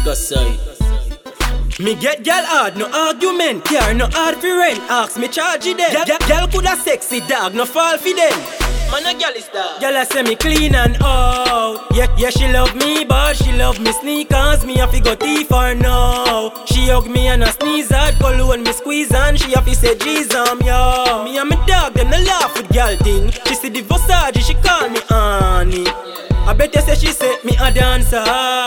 Sicker side. Me get gal hard, no argument. Care no hard for rent. Ask me charge it then. Gal coulda sexy dog, no fall for them. Man a gal is that. Gal a say me clean and out. Yeah, she love me, but she love me sneakers. Me have to go thief her now. She hug me and a sneeze hard. Cologne me squeeze and she have to say Jesus, yo. Me and my dog, them no laugh with gal thing. She see the Versace, she call me honey. I bet you say she say me a dancer.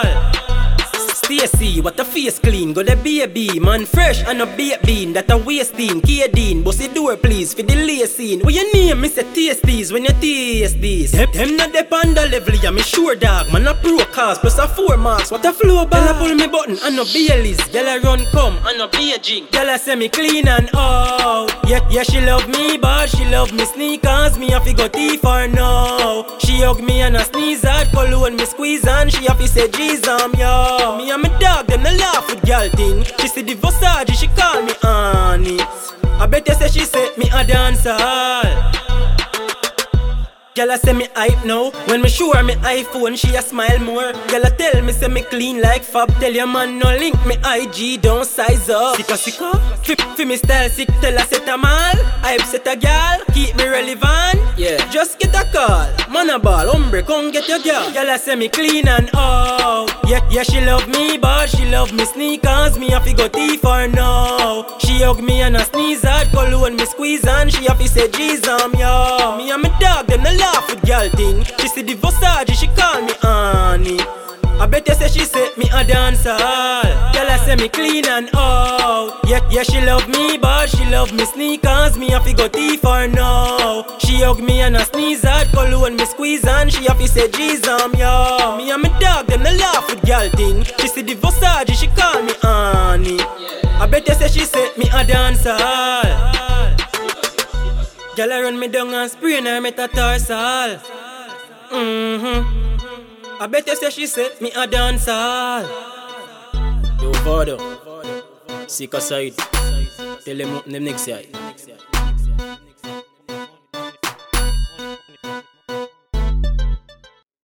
Stacy, what a face clean, go the baby. Man fresh and a baked bean, that a wasting. K-Dean, bossy door please, for the lacing. What your name, me say tasties, when you taste this. Them not dep on the level, yeah, me sure dog. Man a pro cars, plus a 4 marks. What a flow ball. Girl a pull me button, and no Baileys. Girl a run come, and no Beijing. Girl a say me clean and out. Yeah, she love me, but she love me sneakers. Me have to go thief her now. She hug me and a sneeze hard. Cologne me squeeze and she have to say Jesus, yo. Me and my dog, them no laugh with gal thing. She see the Versace, she call me honey. I bet you say she say me a dancer. Girl a say me hype now. When me show her me iPhone, she a smile more. Girl a tell me say me clean like Fab. Tell your man no link me IG, don't size up. Sicka fi me style sick, tell her set a mal. Hype set a gal, keep me relevant. Yeah, just get a call. Man a ball, hombre, come get your girl. Girl a say me clean and out. Yeah, she love me, but she love me sneakers. Me have to go thief her now. She hug me and a sneeze hard. Cologne me squeeze and she have to say Jesus, yo. Me and my dog, them no laugh with gal thing. She see the Versace, she call me honey. I bet you say she say me a dancer. Girl a say me clean and out. Yeah, she love me, but she love me sneakers. Me have to go thief her now. She hug me and a sneeze hard. Cologne me squeeze and she have to say Jesus, yo. Me and my dog, them no laugh with gal thing. She see the Versace, she call me honey. I bet you say she say me a dancer. Girl a run me down and sprain her metatarsal. I bet you say she say me a dancer. Yo, father, sick aside. Tell them next side.